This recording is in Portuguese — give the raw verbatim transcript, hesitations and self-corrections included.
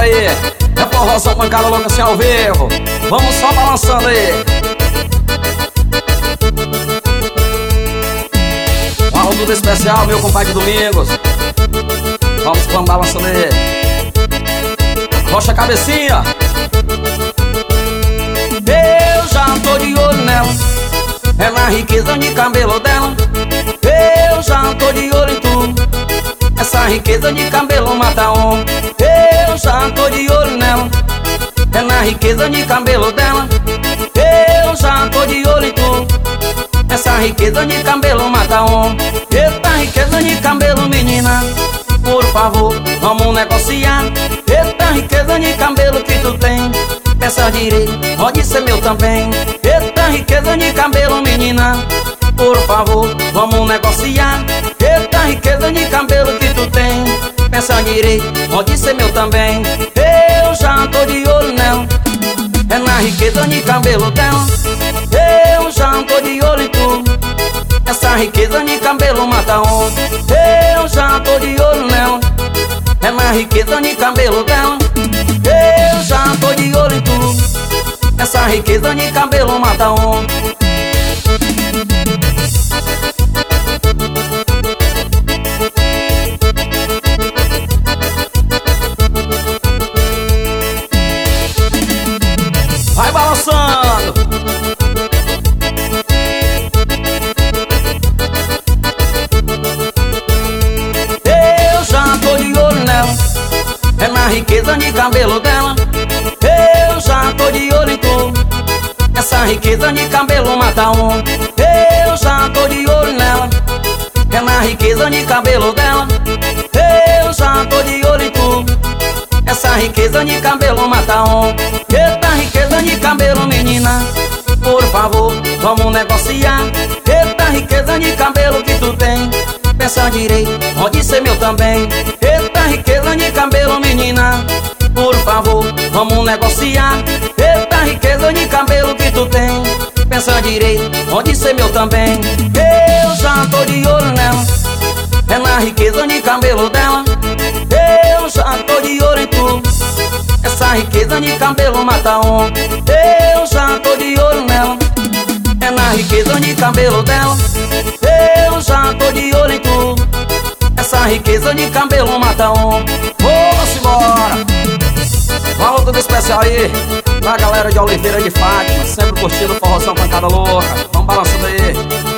aí. É forrozão, pancada louca assim ao vivo. Vamos só balançando aí. Um alô tudo especial, meu compadre Domingos. Vamos, vamos balançando aí. Rocha a cabecinha. Eu já tô de olho nela, é na riqueza de cabelo dela. Eu já tô de olho em tu, essa riqueza de cabelo mata um. Eu já tô de olho nela, é na riqueza de cabelo dela. Eu já tô de olho em tu, essa riqueza de cabelo mata um. Eita riqueza de cabelo, menina, por favor, vamos negociar. Eita riqueza de cabelo que tu tem, pensa direito, pode ser meu também. Eita riqueza de cabelo, menina, por favor, vamos negociar. Eita riqueza de cabelo que tu tem, pensa direito, pode ser meu também. Eu já tô de olho nela, é na riqueza de cabelo dela. Eu já tô de olho em tu, essa riqueza de cabelo mata um. Eu já tô de olho nela, é na riqueza de cabelo dela. Eu já tô de olho em tu, essa riqueza de cabelo mata um. Vai balançando. Eu já tô de olho nela, é na riqueza de cabelo dela. Eu já tô de olho em tu, essa riqueza de cabelo mata um. Eu já tô de olho nela, é na riqueza de cabelo dela. Eu já tô de olho em tu, essa riqueza de cabelo mata um. Eita riqueza de cabelo, menina, por favor, vamos negociar. Eita riqueza de cabelo que tu tem, pensa direito, pode ser meu também. Eita riqueza de cabelo, menina, por favor, vamos negociar. Eita riqueza de cabelo que tu tem, pensa direito, pode ser meu também. Eu já tô de olho nela, é na riqueza de cabelo dela. Eu já tô de olho em tu, essa riqueza de cabelo mata um. Eu já tô de olho nela, é na riqueza de cabelo dela. Eu já tô de olho em tu, essa riqueza de cabelo mata um. Vamos embora. Valor tudo especial aí pra galera de Oliveira de Fátima, sempre curtindo forrozão pancada louca. Vamos balançando aí.